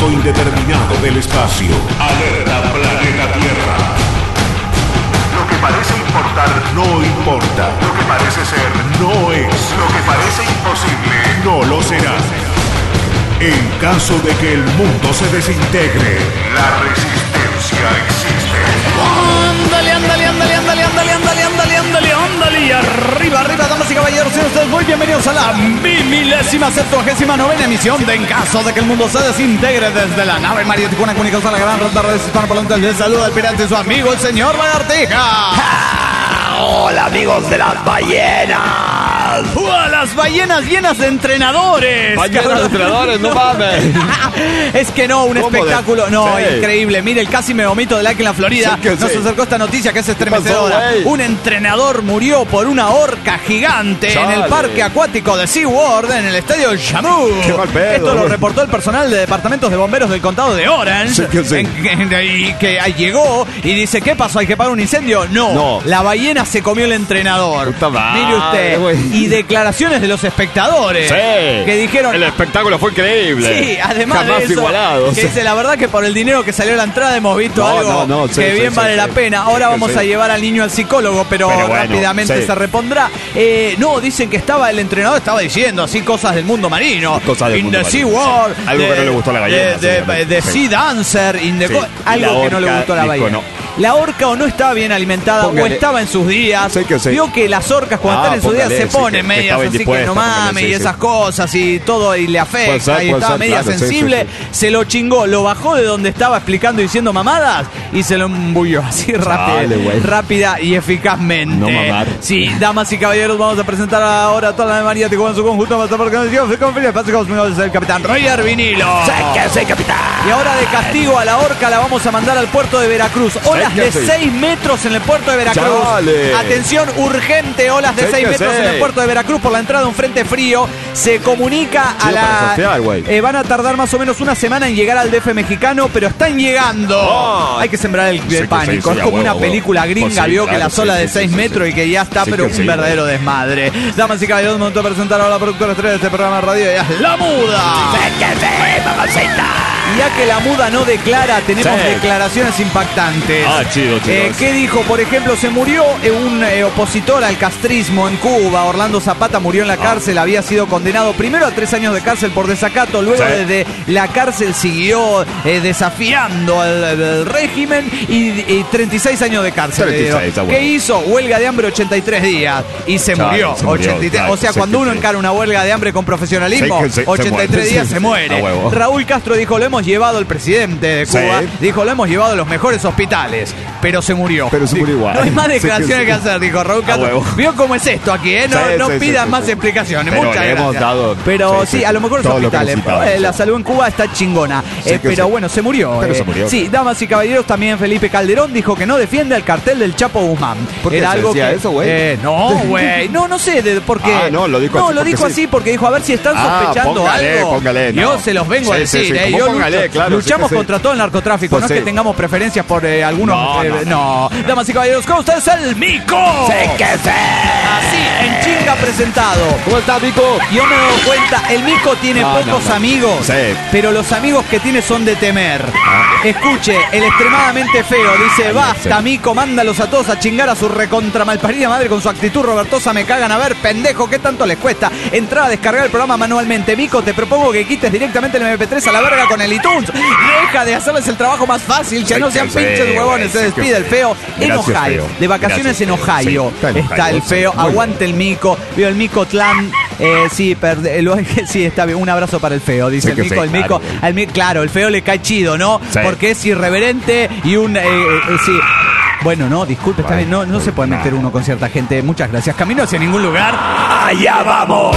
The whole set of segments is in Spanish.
punto indeterminado del espacio. Alerta planeta Tierra. Lo que parece importar no importa. Lo que parece ser no es. Lo que parece imposible no lo será. En caso de que el mundo se desintegre, la resistencia existe. Ándale, ándale, ándale, ándale, ándale, ándale, ándale, ándale, ándale. Y arriba, arriba, damas y caballeros, sean ustedes muy bienvenidos a la 1079ª emisión de En caso de que el mundo se desintegre desde la nave María Tijuana, comunicados a la gran red de redes hispanoparlantes. Les saluda el pirata y su amigo, el señor Lagartija. Hola amigos de las ballenas. Las ballenas llenas de entrenadores. Ballenas de entrenadores, no mames. Es que no, un espectáculo. No, sí. Increíble. Mire, el casi me vomito del aquí en la Florida. Sí, nos acercó esta noticia que es estremecedora. Un entrenador murió por una orca gigante en el parque acuático de SeaWorld en el estadio Shamu. Qué mal pedo, Esto lo reportó el personal de departamentos de bomberos del condado de Orange. Y que llegó y dice, ¿qué pasó? ¿Hay que pagar un incendio? No. La ballena se comió el entrenador. Puta madre, mire usted. güey. Y declaraciones de los espectadores. Sí. Que dijeron... El espectáculo fue increíble. Sí, además jamás de eso, igualado. que dice, la verdad que por el dinero que salió a la entrada hemos visto algo que bien vale la pena. Ahora vamos a llevar al niño al psicólogo, pero bueno, rápidamente se repondrá. No, dicen que el entrenador estaba diciendo así cosas del mundo marino. Cosas del mundo marino. SeaWorld. Algo que no le gustó a la ballena. De Sea Dancer. Algo que no le gustó a la ballena. La orca o no estaba bien alimentada o estaba en sus días. Vio que las orcas cuando están en sus días se ponen medias así que no mames y esas cosas y todo y le afecta y estaba media sensible. Se lo chingó, lo bajó de donde estaba explicando y diciendo mamadas y se lo embulló así rápida y eficazmente. No mamar. Sí, damas y caballeros, vamos a presentar ahora a toda la María Tijuana en su conjunto. Vamos a estar el capitán Roger Vinilo. Sí, capitán. Y ahora de castigo a la orca la vamos a mandar al puerto de Veracruz. Olas de 6 metros en el puerto de Veracruz. Chale. Atención, urgente, olas de 6 metros en el puerto de Veracruz por la entrada de un frente frío. Se comunica a la... van a tardar más o menos una semana en llegar al DF mexicano, pero están llegando. Hay que sembrar el pánico. Es como una película gringa, vio que las olas de 6 metros y que ya está, pero un verdadero desmadre. Damas y caballeros, momento de presentar a la productora estrella de este programa de radio, ella es La Muda. Y ya que La Muda no declara, tenemos declaraciones impactantes. Chido. ¿Qué dijo? Por ejemplo, se murió un opositor al castrismo en Cuba. Orlando Zapata murió en la cárcel. Había sido condenado primero a 3 años de cárcel por desacato. Luego desde la cárcel siguió desafiando al régimen y 36 años de cárcel. 36, ¿Qué hizo? Huelga de hambre 83 días. Y se murió. 83. O sea, cuando uno encara una huelga de hambre con profesionalismo, 83 días se muere. Raúl Castro dijo, lo hemos llevado el presidente de Cuba. Dijo, lo hemos llevado a los mejores hospitales. Pero se murió. Igual. No hay más declaraciones que hacer, dijo Raúl Castro. ¿Vio cómo es esto aquí? No pidan más explicaciones. Muchas gracias. Pero sí, a lo mejor los hospitales. La salud en Cuba está chingona. Pero bueno, se murió. Sí, damas y caballeros, también Felipe Calderón dijo que no defiende al cartel del Chapo Guzmán. ¿Por qué era algo que eso, güey? No, güey. No sé por qué. Lo dijo así porque dijo, a ver si están sospechando algo. Yo se los vengo a decir. Luchamos contra todo el narcotráfico. No es que tengamos preferencias por algunos. No. Damas y caballeros, con ustedes el Mico. Así, en chinga presentado. ¿Cómo está, Mico? Yo me doy cuenta, el Mico tiene pocos amigos, pero los amigos que tiene son de temer. Escuche, el extremadamente feo dice, basta, Mico, mándalos a todos a chingar a su recontra malparida madre con su actitud robertosa, me cagan a ver, pendejo, ¿qué tanto les cuesta entrar a descargar el programa manualmente? Mico, te propongo que quites directamente el MP3 a la verga con el iTunes. Deja de hacerles el trabajo más fácil, que no sean pinches huevones. Se despide el feo en Ohio. De vacaciones en Ohio. Está el feo, aguante el Mico. Vio el Mico Tlán. Sí, está bien. Un abrazo para el feo, dice el Mico. El Mico, claro, el feo le cae chido, ¿no? Porque es irreverente y sí. Bueno, no, disculpe, está bien. No se puede meter uno con cierta gente. Muchas gracias. Camino hacia ningún lugar. ¡Allá vamos!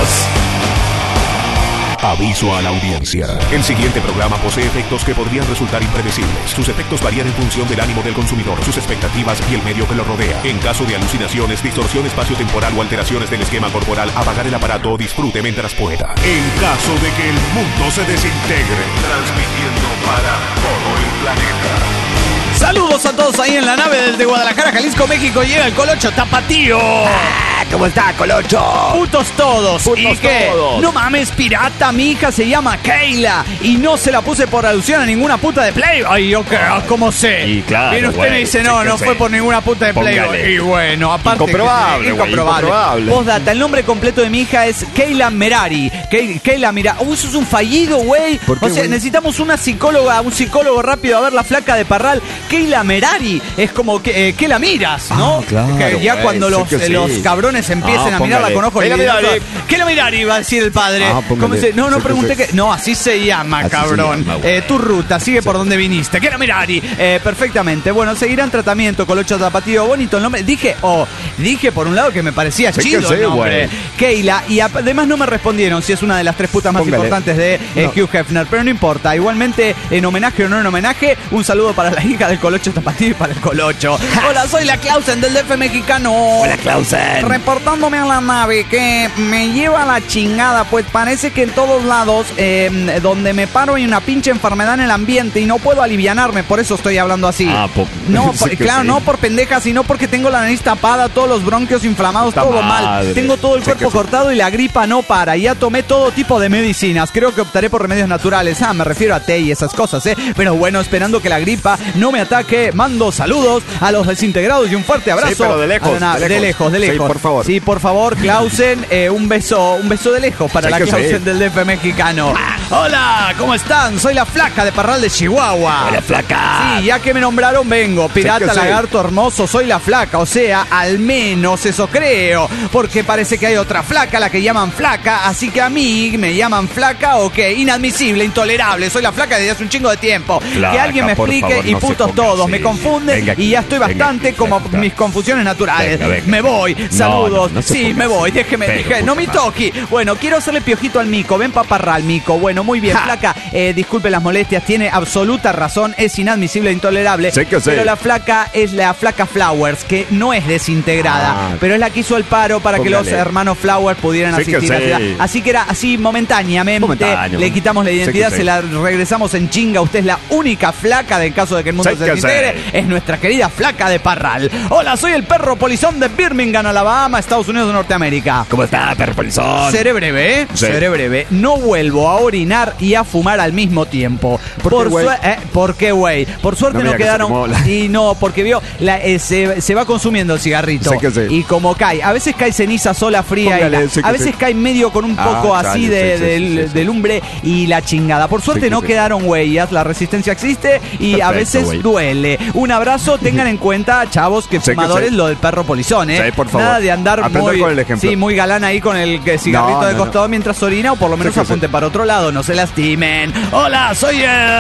Aviso a la audiencia. El siguiente programa posee efectos que podrían resultar impredecibles. Sus efectos varían en función del ánimo del consumidor, sus expectativas y el medio que lo rodea. En caso de alucinaciones, distorsión espaciotemporal o alteraciones del esquema corporal, apagar el aparato o disfrute mientras pueda. En caso de que el mundo se desintegre, transmitiendo para todo el planeta. Saludos a todos todos ahí en la nave desde Guadalajara, Jalisco, México. Llega el Colocho Tapatío. ¿Cómo está, Colocho? Putos todos. Putos ¿Y qué? todos. No mames, pirata, mi hija se llama Keila y no se la puse por alusión a ninguna puta de Playboy. Ay, yo ¿cómo sé? Y claro, Viene usted y me güey, dice, sí no, que no sé. fue por ninguna puta de Playboy. Póngale. Y bueno, aparte... Incomprobable, güey, incomprobable. Postdata, el nombre completo de mi hija es Keila Merari. Keila, mira, eso es un fallido, güey. ¿Por qué, O sea, güey? necesitamos una psicóloga, un psicólogo rápido a ver la flaca de Parral. Keila Merari es como que la miras, ¿no? claro, Que ya güey, cuando sí los, que sí. los cabrones empiecen a mirarla póngale. con ojos Keila libidosos. Merari. Keila Merari va a decir el padre. Póngale. ¿Cómo se? No, Sí que pregunté sí. que... No, así se llama, Así se cabrón. llama, güey. Tu ruta, sigue por donde viniste. Keila Merari. Perfectamente. Bueno, seguirán tratamiento, Colocho Tapatío. Bonito el nombre. Dije por un lado que me parecía Sí que chido el sí, nombre. güey. Keila. Y además no me respondieron si es una de las tres putas más Póngale. importantes de No. Hugh Hefner. Pero no importa. Igualmente, en homenaje o no en homenaje, un saludo para la hija del Colocho Tapatío y para el Colocho. Hola, soy la Clausen del DF mexicano. Hola, Clausen. Reportándome a la nave que me lleva a la chingada, pues parece que en todos lados donde me paro hay una pinche enfermedad en el ambiente y no puedo alivianarme, por eso estoy hablando así. No, sí que claro, sí. no por pendeja, sino porque tengo la nariz tapada, todos los bronquios inflamados, Puta todo madre. mal. Tengo todo el Sí cuerpo que sí. cortado y la gripa no para. Ya tomé todo tipo de medicinas. Creo que optaré por remedios naturales. Me refiero a té y esas cosas, Pero bueno, esperando que la gripa no me ataque, mando saludos a los desintegrados y un fuerte abrazo. Sí, pero de lejos, a la nave. de lejos. De lejos. Sí, por favor. Sí, por favor, Clausen, un beso de lejos para Sí la que sí. Clausen del DF mexicano. Hola, ¿cómo están? Soy la flaca de Parral de Chihuahua. Hola, flaca. Sí, ya que me nombraron vengo. Pirata, Sí que sí. lagarto hermoso, soy la flaca. O sea, al menos eso creo. Porque parece que hay otra flaca, la que llaman flaca. Así que a mí me llaman flaca o qué. Inadmisible, intolerable. Soy la flaca desde hace un chingo de tiempo. Flaca, que alguien me por explique favor, y no se putos ponga todos. así. Me confunden Venga aquí, y ya estoy venga bastante aquí, como venga. mis confusiones naturales. Venga, venga. Me voy. Saludos. no se Sí, ponga me voy. así. Déjeme. Pero, No puta me toque. Bueno, quiero hacerle piojito al mico. Ven pa' Parral, mico. Bueno, muy bien, flaca. Disculpe las molestias. Tiene absoluta razón. Es inadmisible e intolerable. Sí que sí. Pero la flaca es la flaca Flowers, que no es desintegrada. Ah. Pero es la que hizo el paro para que los Póngale. hermanos Flowers pudieran Sí que asistir a la sí. ciudad. Así que era así momentáneamente. Momentáneo. Le quitamos la Sí que identidad, sí. se la regresamos en chinga. Usted es la única flaca del caso de que el mundo Sí se que desintegre. sí. Es nuestra querida flaca de Parral. Hola, soy el perro polizón de Birmingham, Alabama, Estados Unidos de Norteamérica. ¿Cómo está, perro polizón? Seré breve, ¿eh? Sí. Seré breve. No vuelvo a orinar y a fumar al mismo tiempo. ¿Por qué, güey? ¿Por qué, güey? Por suerte No no, me diga que se quedaron. quemó la- Y no, porque vio, se va consumiendo el cigarrito. Sí que sí. Y como cae, a veces cae ceniza sola fría. Póngale, y sí que a veces sí. cae medio con un poco así chale, de lumbre y la chingada. Por suerte Sí que no sí. quedaron huellas, la resistencia existe y a Perfecto, veces güey. duele. Un abrazo, tengan en cuenta, chavos, que Sí que fumadores, sí. lo del perro polizón, Sí, por favor. Nada de andar Aprender con el ejemplo. sí, muy galán ahí con el cigarrito No, de no, costado mientras orina, o por lo menos Sí que sí. apunte para otro lado, no se lastimen. Hola, soy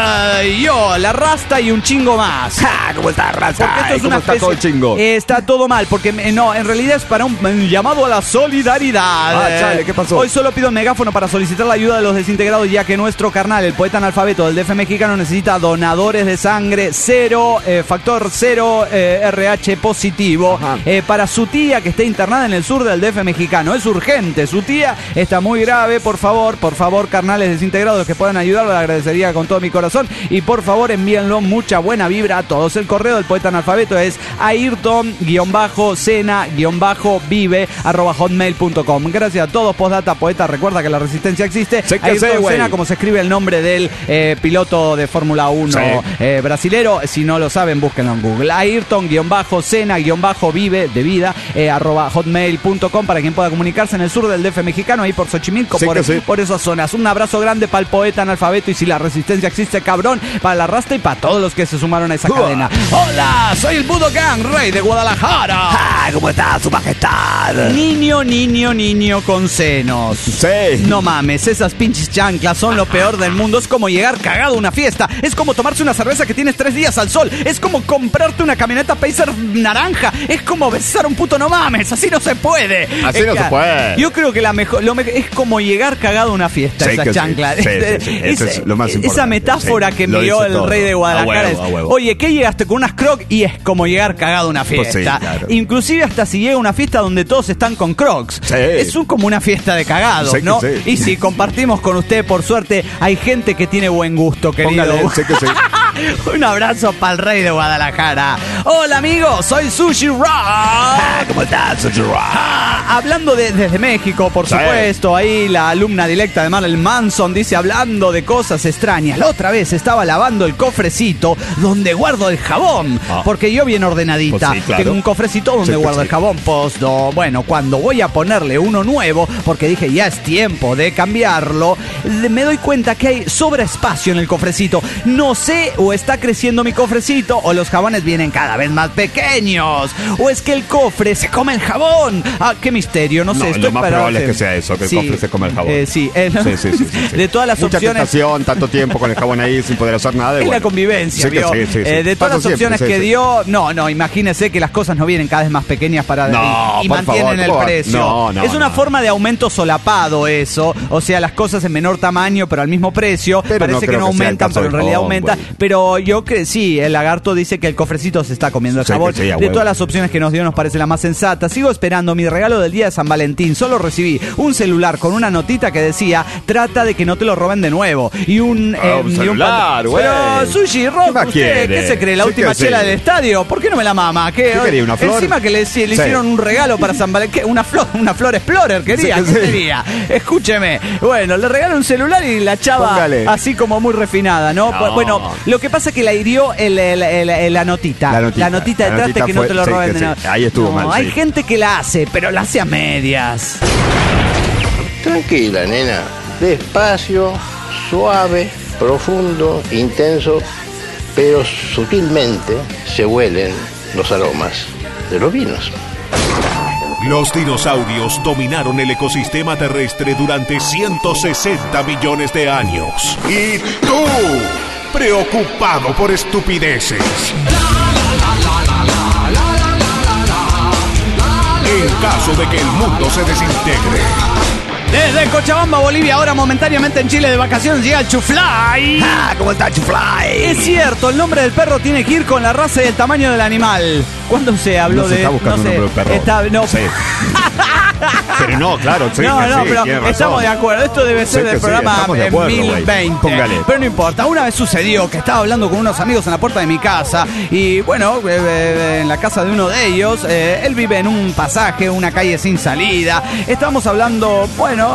yo, la Rasta y un chingo más. ¿Cómo está, raza? Porque esto es ¿Cómo una está todo el especie- chingo? Está todo mal, porque no, en realidad es para un llamado a la solidaridad. Chale, ¿qué pasó? Hoy solo pido el megáfono para solicitar la ayuda de los desintegrados, ya que nuestro carnal, el poeta analfabeto del DF mexicano, necesita donadores de sangre factor 0 RH positivo Ajá. para su tía que está internada en el sur del DF mexicano. Es urgente, su tía está muy grave. Por favor, carnales desintegrados que puedan ayudarlo, le agradecería con todo mi corazón. Y por favor, envíenlo mucha buena vibra a todos. El correo del poeta analfabeto es ayrton-cena-vive@hotmail.com. Gracias a todos. Postdata, poeta, recuerda que la resistencia existe. Sí que Ayrton sí, güey. Senna, como se escribe el nombre del piloto de Fórmula 1 Sí. brasilero. Si no lo saben, búsquenlo en Google. Ayrton-cena-vive de vida @hotmail.com para quien pueda comunicarse en el sur del DF mexicano, ahí por Xochimilco, Sí que sí. por esas zonas. Un abrazo grande para el poeta analfabeto y si la resistencia existe, cabrón, para la Rasta y para todos los que se sumaron a esa cadena. Hola, soy el Budo Gang, rey de Guadalajara. ¿Cómo está, su majestad? Niño con senos. Sí. No mames, esas pinches chanclas son lo peor del mundo. Es como llegar cagado a una fiesta. Es como tomarse una cerveza que tienes 3 días al sol. Es como comprarte una camioneta Pacer naranja. Es como besar a un puto, no mames. Así no se puede. Así no se puede. Yo creo que es como llegar cagado a una fiesta, Sí, esa que sí. chancla. Sí, sí, sí. Eso es lo más Esa importante. metáfora Sí, que lo envió dice el todo. rey de Guadalajara A huevo, es, a huevo. oye, ¿qué llegaste con unas Crocs? Y es como llegar cagado a una Pues sí, fiesta. claro. Inclusive hasta si llega a una fiesta donde todos están con Crocs. Sí. Es como una fiesta de cagados, Sí que ¿no? sí. Y si compartimos con usted, por suerte, hay gente que tiene buen gusto, querido. Póngale, sí que sí. Un abrazo para el rey de Guadalajara. Hola amigos, soy Sushi Rock. ¿Cómo estás, Sushi Rock? Hablando desde México, por supuesto. Ahí la alumna directa de Marilyn Manson dice, hablando de cosas extrañas. La otra vez estaba lavando el cofrecito donde guardo el jabón. Porque yo bien ordenadita. Pues sí, claro. Tengo un cofrecito donde guardo el jabón. Bueno, cuando voy a ponerle uno nuevo, porque dije ya es tiempo de cambiarlo, me doy cuenta que hay sobra espacio en el cofrecito. No sé, o está creciendo mi cofrecito, o los jabones vienen cada vez más pequeños, o es que el cofre se come el jabón. Qué misterio, no sé. Lo más probable es que sea eso, que el cofre se come el jabón. Sí. De todas las mucha opciones... tentación, tanto tiempo con el jabón ahí sin poder hacer nada. Es la convivencia, sí, sí. de todas las opciones que dio, no, imagínese que las cosas no vienen cada vez más pequeñas para y mantienen el precio. Es una forma de aumento solapado eso, o sea, las cosas en menor tamaño pero al mismo precio, pero parece que no aumentan, pero en realidad aumentan. Pero yo que sí, el lagarto dice que el cofrecito se está comiendo el jabón. De todas las opciones que nos dio nos parece la más sensata. Sigo esperando mi regalo del día de San Valentín. Solo recibí un celular con una notita que decía, trata de que no te lo roben de nuevo. Y un celular, güey. Pero Sushi Rock, ¿usted qué se cree? ¿La última chela del estadio? ¿Por qué no me la mama? ¿Qué quería? ¿Una flor? Encima que le hicieron un regalo para San Valentín. Una flor Explorer quería. ¿Qué sería? Escúcheme. Bueno, le regaló un celular y la chava así como muy refinada, ¿no? Bueno, lo que pasa es que la hirió la notita. La notita de trate que no te lo roben de nuevo. Ahí estuvo mal. Hay gente que la hace, pero la hace a medias. Tranquila, nena. Despacio, suave, profundo, intenso, pero sutilmente se huelen los aromas de los vinos. Los dinosaurios dominaron el ecosistema terrestre durante 160 millones de años. Y tú, preocupado por estupideces. En caso de que el mundo se desintegre. Desde Cochabamba, Bolivia, ahora momentáneamente en Chile de vacaciones, llega el Chufly. ¿Cómo está, Chufly? Es cierto, el nombre del perro tiene que ir con la raza y el tamaño del animal. ¿Cuándo se habló no se de...? Está buscando un nombre del perro. Sí. Pero no, claro, sí. Pero estamos de acuerdo. Esto debe ser del programa 1020. Póngale. Pero no importa. Una vez sucedió que estaba hablando con unos amigos en la puerta de mi casa. Y bueno, en la casa de uno de ellos, él vive en un pasaje, una calle sin salida. Estábamos hablando,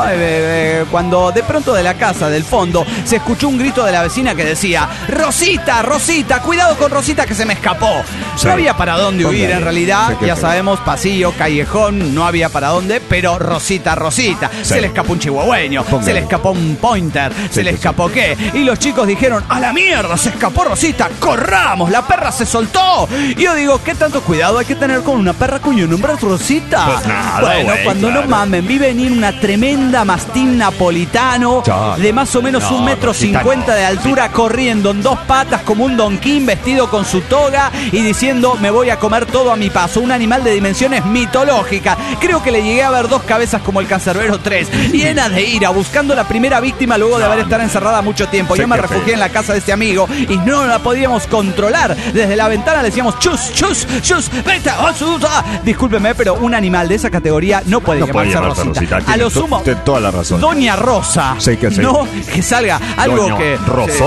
cuando de pronto de la casa, del fondo, se escuchó un grito de la vecina que decía: Rosita, Rosita, cuidado con Rosita que se me escapó. No había para dónde huir en realidad. Ya sabemos, pasillo, callejón, no había para dónde, pero Rosita, se le escapó un chihuahueño, se le escapó un pointer, se le escapó qué, y los chicos dijeron: a la mierda, se escapó Rosita, corramos, la perra se soltó. Y yo digo, ¿qué tanto cuidado hay que tener con una perra cuyo nombre es Rosita? Pues nada, bueno, cuando no mamen, vi venir una tremenda mastín napolitano de más o menos 1,50 m de altura, corriendo en dos patas como un Don King, vestido con su toga y diciendo: me voy a comer todo a mi paso. Un animal de dimensiones mitológicas. Creo que le llegué a ver dos cabezas como el Cancerbero 3, llenas de ira, buscando la primera víctima luego de haber estado encerrada mucho tiempo. Yo me refugié en la casa de este amigo y no la podíamos controlar. Desde la ventana le decíamos: chus, vete, discúlpeme, pero un animal de esa categoría no puede llamarse Rosita. A lo sumo, toda la razón. Doña Rosa. No, que salga algo Doña que...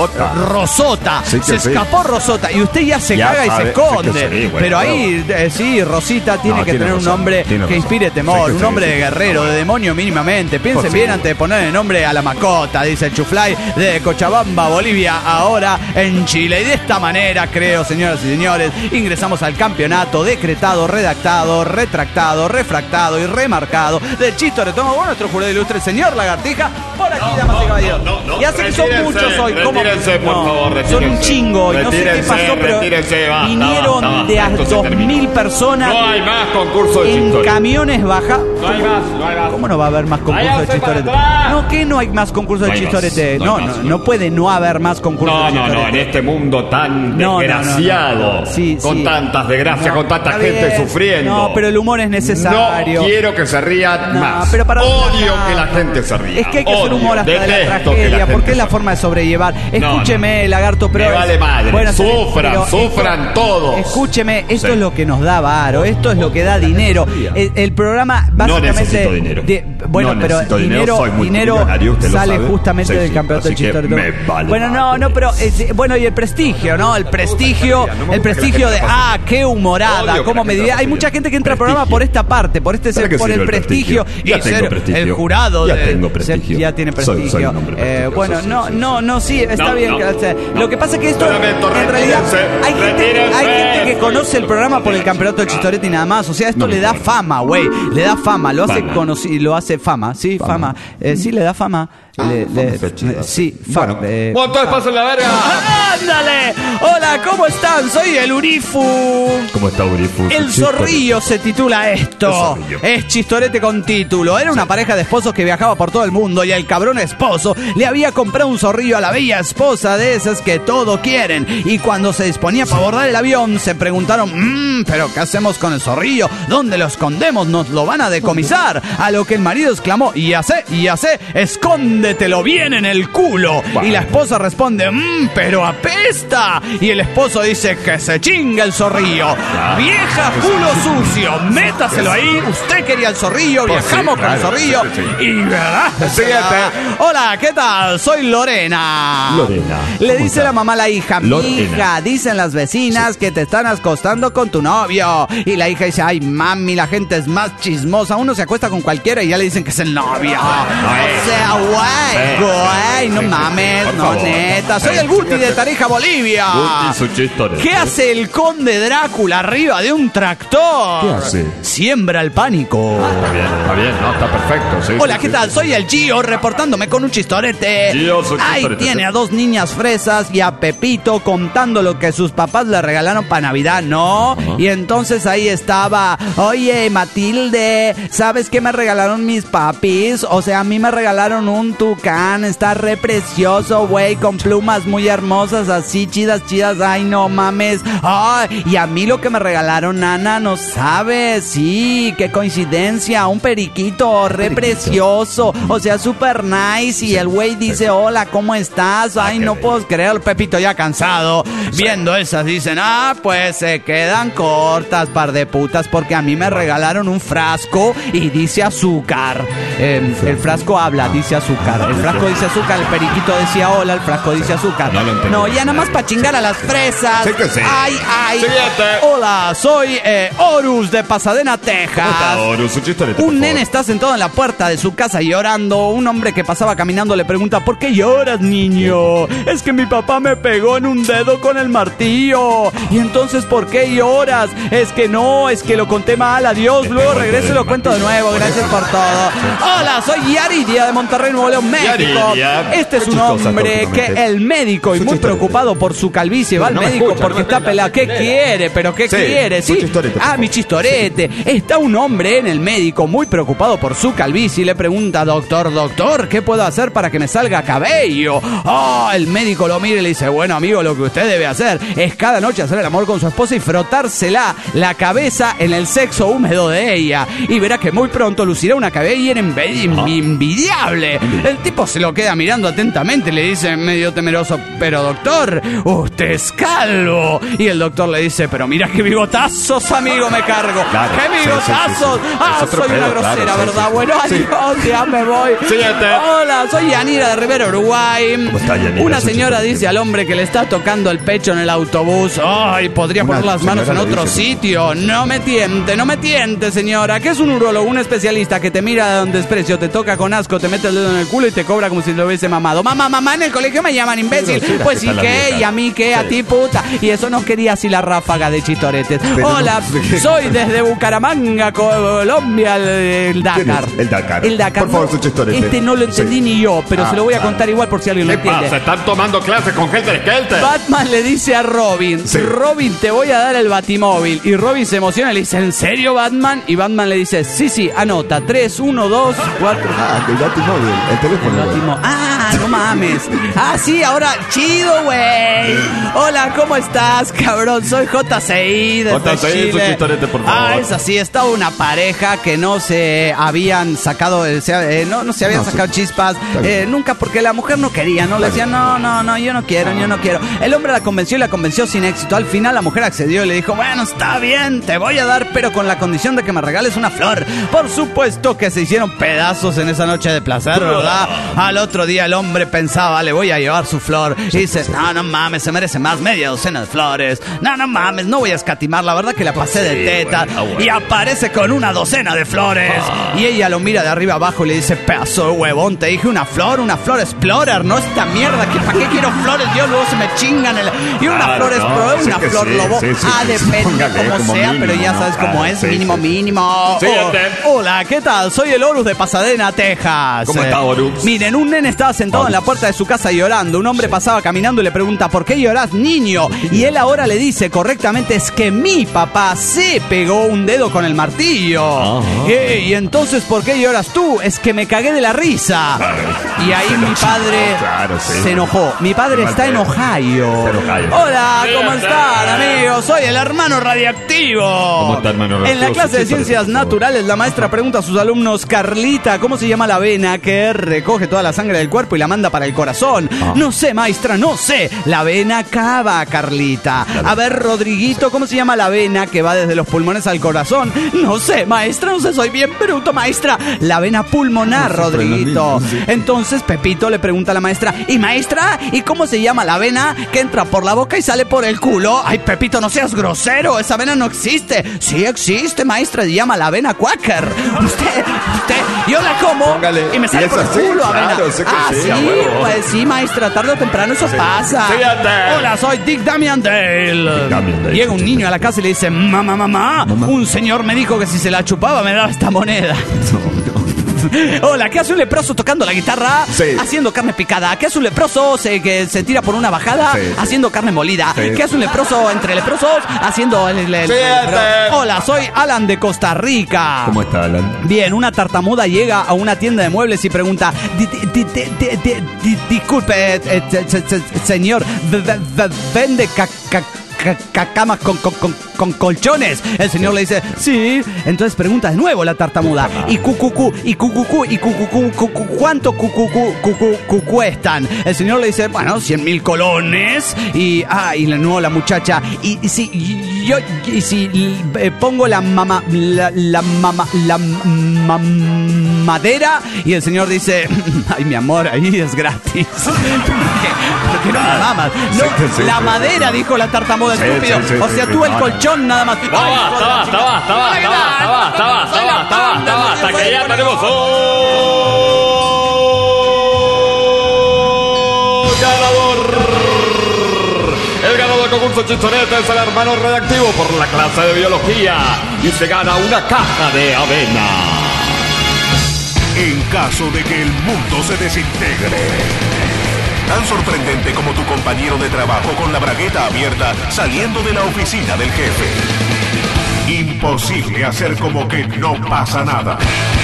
Rosota. Se escapó Rosota. Y usted ya se caga y se esconde. Pero ahí, Rosita tiene que tener un nombre que inspire temor. Un nombre de guerrero, de demonio mínimamente. Piensen bien antes de poner el nombre a la mascota, dice el Chufly de Cochabamba, Bolivia, ahora en Chile. Y de esta manera, creo, señoras y señores, ingresamos al campeonato decretado, redactado, retractado, refractado y remarcado del Chistoretón con nuestro jurado ilustre, el señor Lagartija, por aquí, damas y caballeros. Ya sé que son muchos hoy. Retírese, por favor, son un chingo. No sé qué pasó, pero vinieron de a 2.000 personas. No hay más concurso de en camiones baja. No hay más. ¿Cómo no va a haber más concurso de Chistorete? No, que no hay más concurso de Chistorete. No puede no haber más concurso de Chistorete. No, en este mundo tan desgraciado, con tantas desgracias, con tanta gente sufriendo. No, pero el humor es necesario. No quiero que se ría más. Pero odio que la gente se ría. Es que hay que hacer humor hasta de la tragedia, porque es la forma de sobrellevar. Escúcheme, Lagarto, pero... Me vale madre. Bueno, sufran todos. Escúcheme, esto es lo que nos da varo, esto es lo que da dinero. El programa básicamente necesito dinero. Bueno, no pero necesito dinero usted sale lo sabe. justamente del campeonato del Chistorete. Pero bueno, y el prestigio, ¿no? El prestigio de qué humorada, cómo me diría. Hay mucha gente que entra al programa por esta parte, por el prestigio y ser el jurado. Ya tengo prestigio. Ya tiene prestigio. Soy un hombre prestigioso, Sí, está bien. Lo que pasa es que esto, en realidad, hay gente que conoce el programa por el campeonato del Chistorete y nada más. O sea, esto le da fama, güey. Le da fama. Lo hace conocido, lo hace fama. Sí, fama. Sí, le da fama. Sí, fama. ¿Cuánto paso en la verga? ¡Ándale! Hola, ¿cómo están? Soy el Urifu. ¿Cómo está Urifu? El Zorrillo se titula esto. Es Chistorete con título. Era una pareja de esposos que viajaba por todo el mundo y el cabrón esposo le había comprado un zorrillo a la bella esposa, de esas que todo quieren. Y cuando se disponía para abordar el avión, se preguntaron, ¿pero qué hacemos con el zorrillo? ¿Dónde lo escondemos? ¿Nos lo van a decomisar? A lo que el marido exclamó, ya sé, escóndetelo bien en el culo. Y la esposa responde, pero apesta. Y el esposo dice, que se chinga el zorrillo. Vieja culo sucio, métaselo ahí. Usted quería el zorrillo, viajamos con el zorrillo. Y verdad. Hola, ¿qué tal? Soy Lorena. Le dice la mamá a la hija, hija, dicen las vecinas que te están acostando con tu novio. Y la hija dice, ay mami, la gente es más chismosa. Uno se acuesta con cualquiera y ya le dicen que es el novio. O sea, güey, no mames, no, neta. Soy el Guti de Tarija, Bolivia. ¿Qué hace el conde Drácula arriba de un tractor? ¿Qué hace? Siembra el pánico. Está bien, no, está perfecto. Sí, hola, ¿qué tal? Soy el Gio reportándome con un chistorete. Ahí tiene a 2 niñas fresas y a Pepito contando lo que sus papás le regalaron para Navidad, ¿no? Y entonces ahí estaba, oye, Matilde, ¿sabes qué me regalaron mis papis? O sea, a mí me regalaron un tucán, está re precioso, güey, con plumas muy hermosas, así, chidas, ay, no mames. Ay, y a mí lo que me regalaron, Ana, no sabes, sí, qué coincidencia, un periquito re precioso, o sea, super nice, y el güey dice, hola, ¿cómo estás? Ay, no puedo creer, Pepito ya cansado, viendo esas, dicen, pues se quedan cortas, par de putas, porque a mí me regalaron un frasco y dice azúcar. El frasco habla, dice azúcar. El frasco dice azúcar, el periquito decía hola, el frasco dice azúcar. No, ya nada más para chingar a las fresas. Sí que sí. Ay. Hola, soy Horus de Pasadena, Texas. Horus, un nene está sentado en la puerta de su casa llorando. Un hombre que pasaba caminando le pregunta, ¿por qué lloras, niño? Es que mi papá me pegó en un dedo con el martillo. Y entonces, ¿por qué lloras? Es que lo conté mal, adiós, luego regreso y lo cuento de nuevo, gracias por todo. Hola, soy Yaridia de Monterrey, Nuevo León, México. Este es un hombre que el médico y muy preocupado por su calvicie va al médico porque está pelado. ¿Qué quiere? ¿Pero qué quiere? Sí. Mi chistorete. Está un hombre en el médico muy preocupado por su calvicie y le pregunta, doctor, ¿qué puedo hacer para que me salga cabello? El médico lo mira y le dice, bueno, amigo, lo que usted debe hacer es cada noche hacer el amor con su esposa y frotársela la cabeza en el sexo húmedo de ella. Y verá que muy pronto lucirá una cabellera envidiable. El tipo se lo queda mirando atentamente y le dice medio temeroso, pero doctor, usted es calvo. Y el doctor le dice, pero mira qué bigotazos, amigo, me cargo. ¡Qué bigotazos! Soy una grosera, ¿verdad? Bueno, adiós, ya me voy. Hola, soy Yanira de Rivera, Uruguay. ¿Cómo está, Yanira? Una señora dice al hombre que le está tocando el pecho en el autobús, ay, podría poner las manos en otro sitio. No me tiente, señora. ¿Qué es un urólogo? Un especialista que te mira con desprecio, te toca con asco, te mete el dedo en el culo y te cobra como si lo hubiese mamado. Mamá, en el colegio me llaman imbécil. Pues sí, ¿qué? ¿Y a mí qué? ¿A ti, puta? Y eso no quería así la ráfaga de chistoretes. Hola, soy desde Bucaramanga, Colombia, el Dakar. El Dakar. Por favor, su chistorete. No lo entendí ni yo, pero se lo voy a contar igual por si alguien lo entiende. ¿Qué pasa? ¿Están tomando clases con Helter Skelter? Batman le dice a Robin, Robin, te voy a dar el batimóvil. Y Robin se emociona y le dice, ¿en serio, Batman? Y Batman le dice, sí, anota, 3, 1, 2, 4... el batimóvil, el teléfono. No mames. Sí, ahora, chido, güey. Hola, ¿cómo estás, cabrón? Soy JCI desde Chile. su chistorete, por favor. Es así, estaba una pareja que no se habían sacado, no se habían sacado chispas, nunca, porque la mujer no quería, ¿no? Le decía, no, yo no quiero. El hombre la convenció sin éxito. Al final la mujer accedió y le dijo, bueno, está bien, te voy a dar, pero con la condición de que me regales una flor. Por supuesto que se hicieron pedazos en esa noche de placer, ¿verdad? Al otro día el hombre pensaba, le voy a llevar su flor. Y dices, no mames, se merece más, media docena de flores. No mames, no voy a escatimar, la verdad que la pasé de teta. Y aparece con una docena de flores. Y ella lo mira de arriba abajo y le dice, pedazo de huevón, te dije una flor Explorer, no esta mierda, que ¿para qué quiero flores? Dios, luego se me chingan y una flor Explorer, una flor lobo. Depende como sea, pero ya sabes cómo es, mínimo. Hola, ¿qué tal? Soy el Horus de Pasadena, Texas. ¿Cómo está, Horus? Miren, un nene estaba sentado en la puerta de su casa llorando. Un hombre pasaba caminando y le pregunta, ¿por qué llorás, niño? Y él ahora le dice correctamente, es que mi papá se pegó un dedo con el martillo. Y entonces, ¿por qué lloras tú? Es que me cagué de la risa. Y ahí mi padre se enojó. Mi padre está en Ohio. Hola, ¿cómo están, amigos? Soy el hermano radioactivo. ¿Cómo está, hermano radioactivo? En la clase de ciencias naturales, la maestra pregunta a sus alumnos, Carlita, ¿cómo se llama la vena que recoge toda la sangre del cuerpo y la manda para el corazón? No sé, maestra, no sé. La vena cava, Carlita. A ver, Rodriguito, ¿cómo se llama la vena que va desde los pulmones al corazón? No sé, maestra, no sé, soy bien bruto, maestra. La vena pulmonar, Rodriguito. Entonces Pepito le pregunta a la maestra, ¿y maestra? ¿Y cómo se llama la vena que entra por la boca y sale por el culo? Ay, Pepito, no seas grosero, esa vena no existe. Sí existe, maestra, se llama la vena Quaker. Usted, yo la como y me sale por el culo, avena. Pues sí, maestra, tarde o temprano eso pasa. Hola, soy Dick Damian Dale. Llega un niño a la casa y le dice, mamá, un señor me dijo que si se la chupaba me daba esta moneda. Hola, ¿qué hace un leproso tocando la guitarra? Haciendo carne picada. ¿Qué hace un leproso que se tira por una bajada? Haciendo carne molida. ¿Qué hace un leproso entre leprosos? Haciendo Hola, soy Alan de Costa Rica. ¿Cómo está, Alan? Bien, una tartamuda llega a una tienda de muebles y pregunta, disculpe, señor, ¿vende camas con colchones? El señor le dice, sí. Entonces pregunta de nuevo la tartamuda, y ¿cuánto cuestan? El señor le dice, bueno, 100,000 colones. Y de nuevo la muchacha, y si pongo la madera. Y el señor dice, ay, mi amor, ahí es gratis. ¿Por qué no me mamas? No, la madera, dijo la tartamuda, estúpido. O sea, tú el colchón nada más. Basta, hasta que ya tenemos ganador. El ganador del concurso Chistorete es el hermano radioactivo por la clase de biología y se gana una caja de avena. En caso de que el mundo se desintegre, tan sorprendente como tu compañero de trabajo con la bragueta abierta saliendo de la oficina del jefe. Imposible hacer como que no pasa nada.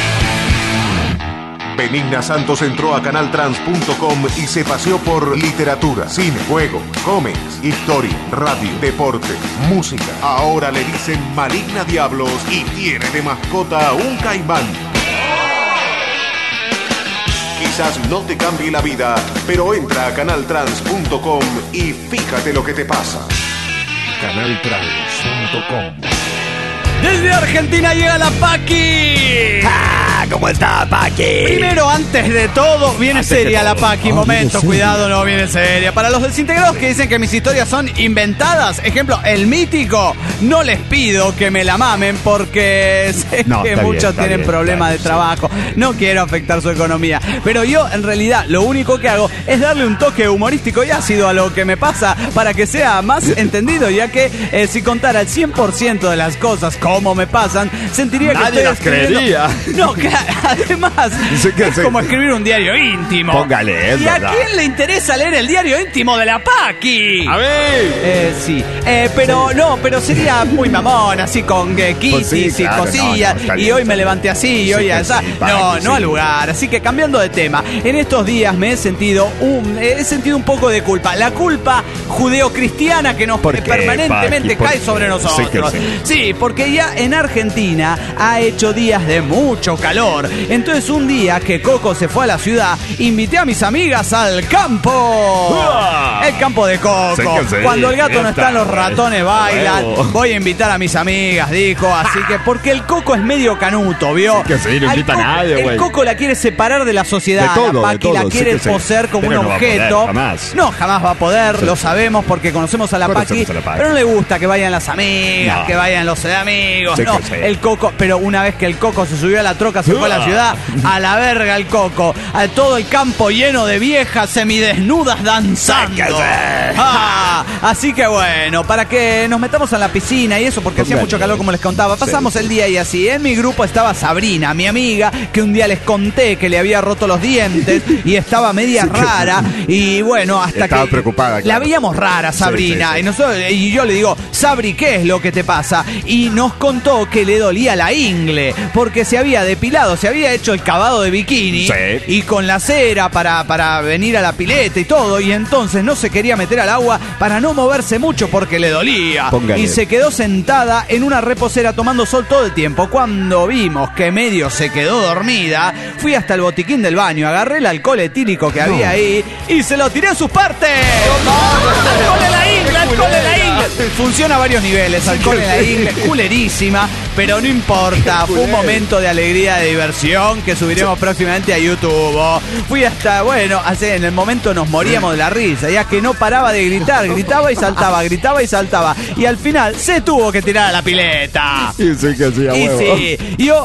Benigna Santos entró a canaltrans.com y se paseó por literatura, cine, juegos, cómics, historia, radio, deporte, música. Ahora le dicen Maligna Diablos y tiene de mascota un caimán. Quizás no te cambie la vida, pero entra a canaltrans.com y fíjate lo que te pasa. Canaltrans.com. Desde Argentina llega la Paqui. ¿Cómo está, Paqui? Primero, antes de todo, viene seria la Paqui. Momento, cuidado, no viene seria. Para los desintegrados que dicen que mis historias son inventadas, ejemplo, el mítico, no les pido que me la mamen porque sé que muchos tienen problemas de trabajo. No quiero afectar su economía. Pero yo, en realidad, lo único que hago es darle un toque humorístico y ácido a lo que me pasa para que sea más entendido, ya que si contara el 100% de las cosas como me pasan, sentiría que nadie las creería. No, que Además, es como escribir un diario íntimo. Póngale, ¿Y a quién le interesa leer el diario íntimo de la Paqui? A ver. Sí. Pero sería muy mamón, así con kitties y cosillas. Y hoy me levanté así y hoy allá. No al lugar. Así que cambiando de tema, en estos días me he sentido un poco de culpa. La culpa judeocristiana que nos permanentemente cae sobre nosotros. Sí, porque ya en Argentina ha hecho días de mucho calor. Entonces un día que Coco se fue a la ciudad, invité a mis amigas al campo. El campo de Coco. Cuando el gato no está, los ratones bailan. Voy a invitar a mis amigas, dijo. Así que, porque el Coco es medio canuto, ¿vio? No invita a nadie, güey. El Coco la quiere separar de la sociedad. La Paqui la quiere poseer como un objeto. Jamás va a poder, lo sabemos porque conocemos a la Paqui. Pero no le gusta que vayan las amigas, que vayan los amigos. El Coco, pero una vez que el Coco se subió a la troca, se fue a la ciudad, a la verga el Coco. A todo el campo lleno de viejas semidesnudas danzando. Así que bueno, para que nos metamos a la piscina y eso, porque hacía mucho calor, como les contaba. Pasamos el día y así. En mi grupo estaba Sabrina, mi amiga, que un día les conté que le había roto los dientes y estaba media rara. Y bueno, hasta estaba que preocupada, la veíamos rara, Sabrina. Y yo le digo, Sabri, ¿qué es lo que te pasa? Y nos contó que le dolía la ingle, porque se había depilado, se había hecho el cavado de bikini y con la cera para venir a la pileta y todo, y entonces no se quería meter al agua para no moverse mucho porque le dolía. Y se quedó sentada en una reposera tomando sol todo el tiempo. Cuando vimos que medio se quedó dormida, fui hasta el botiquín del baño, agarré el alcohol etílico que había ahí y se lo tiré en sus partes. ¡Alcohol en la ingle! ¡Alcohol en la ingle! Funciona a varios niveles, alcohol en la ingle, culerísima, pero no importa. Fue un momento de alegría, de diversión que subiremos próximamente a YouTube. Fui hasta, en el momento nos moríamos de la risa, ya que no paraba de gritar, gritaba y saltaba, gritaba y saltaba. Y al final se tuvo que tirar a la pileta. Y sí que sí, a huevo. Sí, yo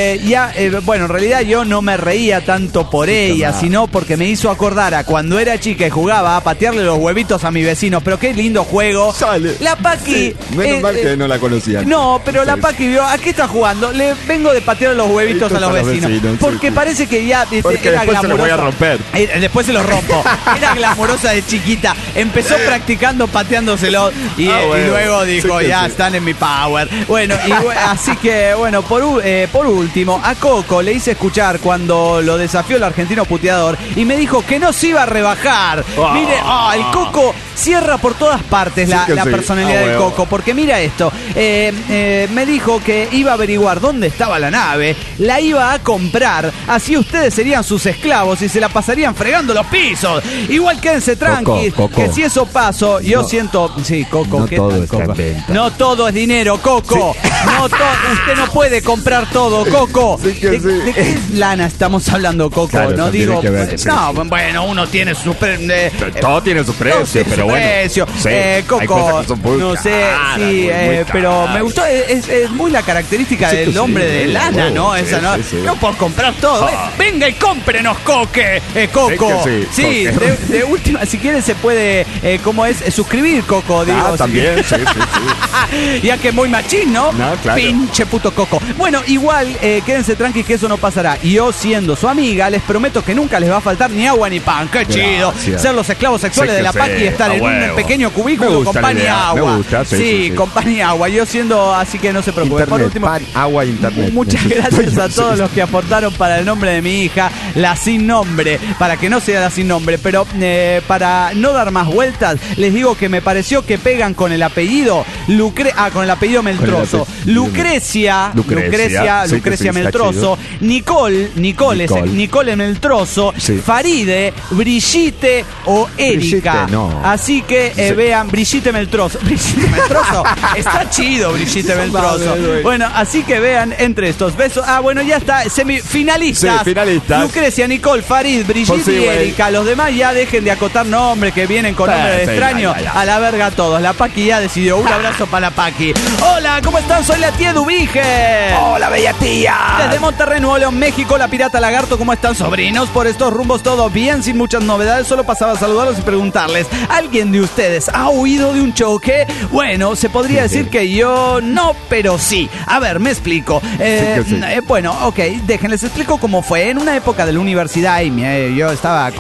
en realidad yo no me reía tanto por ella, sino porque me hizo acordar a cuando era chica y jugaba a patearle los huevitos a mis vecinos. Pero qué lindo juego. La Paqui. Menos mal que no la conocían. No, pero la Paqui vio, ¿a qué está jugando? Le vengo de patear los huevitos a los vecinos. Porque parece que ya porque era después se los voy a romper. Después se los rompo. Era glamurosa de chiquita. Empezó practicando pateándoselos y luego dijo, ya están en mi power. Así que, por último, a Coco le hice escuchar cuando lo desafió el argentino puteador y me dijo que no se iba a rebajar. Mire, el Coco cierra por todas partes la personalidad del Coco, porque mira esto, me dijo que iba a averiguar dónde estaba la nave, la iba a comprar, así ustedes serían sus esclavos y se la pasarían fregando los pisos. Igual quédense tranquilos, que si eso pasó, yo siento... Sí, Coco, no ¿qué todo tal, está Coco? en venta. No todo es dinero, Coco. Usted no puede comprar todo, Coco. ¿De qué lana estamos hablando, Coco? Claro, No digo... uno tiene su... todo tiene su precio, pero bueno. Coco, hay cosas que son muy no sé, caras, pero me gustó, es muy la característica del hombre de lana, ¿no? Esa, ¿no? No puedo comprar todo. Venga y cómprenos, Coco. Sí, de última, si quieren se puede, ¿cómo es? Suscribir, Coco, digo. También, sí. Ya que muy machín, ¿no? Claro. Pinche puto Coco. Bueno, igual, quédense tranquilos que eso no pasará. Y yo, siendo su amiga, les prometo que nunca les va a faltar ni agua ni pan. ¡Qué chido! Ser los esclavos sexuales de la Paqui y estar en un pequeño cubículo con pan y agua. Me gusta, sí. Con pan y agua. Yo siendo, así que no se preocupen. Por último, pan, agua, internet. Muchas gracias a todos los que aportaron para el nombre de mi hija, la sin nombre, para que no sea la sin nombre, pero para no dar más vueltas, les digo que me pareció que pegan con el apellido con el apellido Meltroso. Lucrecia Meltroso, Nicole Meltroso, Faride, Brigitte o Erika. Así que vean Brigitte Meltroso. Está chido Brigitte Meltroso. Bueno, así que vean entre estos besos. Ya está, semifinalistas. Lucrecia, Nicole, Farid, Brigitte y Erika. Los demás ya dejen de acotar nombres que vienen con nombres extraños. A la verga todos. La Paqui ya decidió. Un abrazo para la Paqui. Hola, ¿cómo están? Soy la tía Dubige. Hola, bella tía. Desde Monterrey, Nuevo León, México, la Pirata Lagarto. ¿Cómo están, sobrinos? Por estos rumbos todo bien, sin muchas novedades. Solo pasaba a saludarlos y preguntarles, ¿alguien de ustedes ha huido de un choque? Bueno, se podría decir que yo no, pero sí. Sí, a ver, me explico. Sí. Bueno, ok, déjenles explico cómo fue. En una época de la universidad, yo estaba